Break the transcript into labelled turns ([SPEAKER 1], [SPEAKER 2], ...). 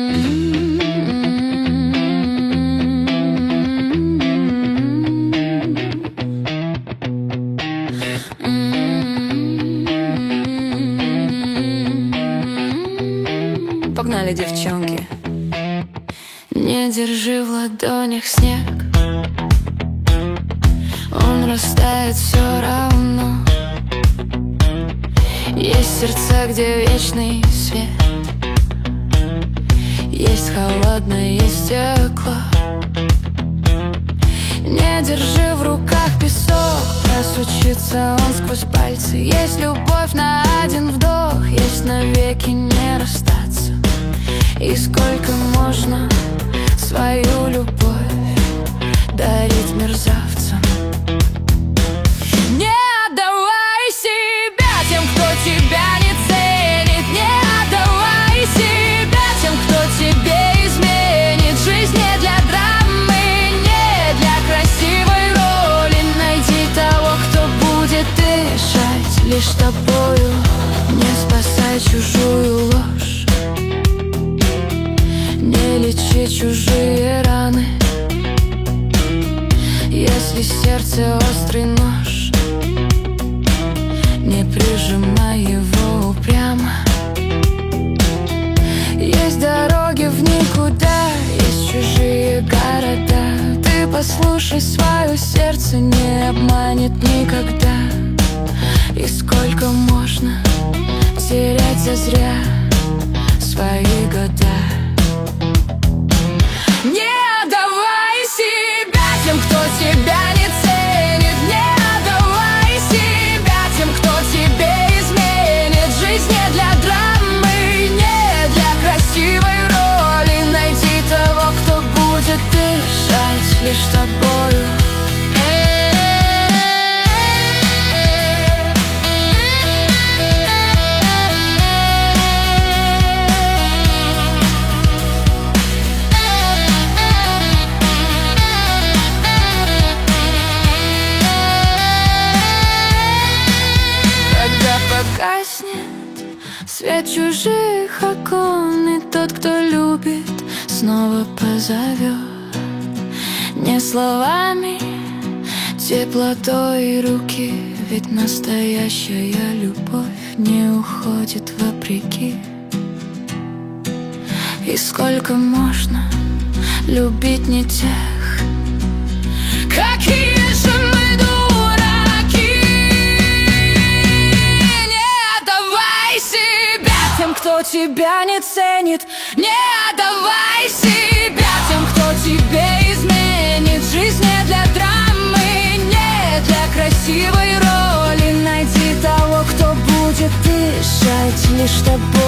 [SPEAKER 1] Погнали, девчонки. Не держи в ладонях снег, он растает все равно. Есть сердца, где вечный свет, есть холодное, есть стекло. Не держи в руках песок, просучится он сквозь пальцы. Есть любовь на один вдох, есть навеки не расстаться. И сколько можно свою любовь дарить мерзавцам? Не отдавай себя тем, кто тебя не ценит. Не отдавай себя тем, кто тебе изменит. Жизнь не для драмы, не для красивой роли. Найди того, кто будет дышать лишь тобою. Не спасай чужую ложь, не лечи чужие раны. Если сердце острый нож, не прижимай его упрямо. Есть дороги в никуда, есть чужие города. Ты послушай свое сердце, не обманет никогда. И сколько можно терять зазря свои года? Не отдавай себя тем, кто тебя не ценит. Не отдавай себя тем, кто тебе изменит. Жизнь не для драмы, не для красивой роли. Найди того, кто будет дышать лишь тобою. Гаснет свет чужих окон, и тот, кто любит, снова позовет. Не словами, теплотой руки, ведь настоящая любовь не уходит вопреки. И сколько можно любить не тех, какие же мы дураки. Тем, кто тебя не ценит, не отдавай себя тем, кто тебе изменит. Жизнь не для драмы, не для красивой роли. Найди того, кто будет дышать лишь тобой.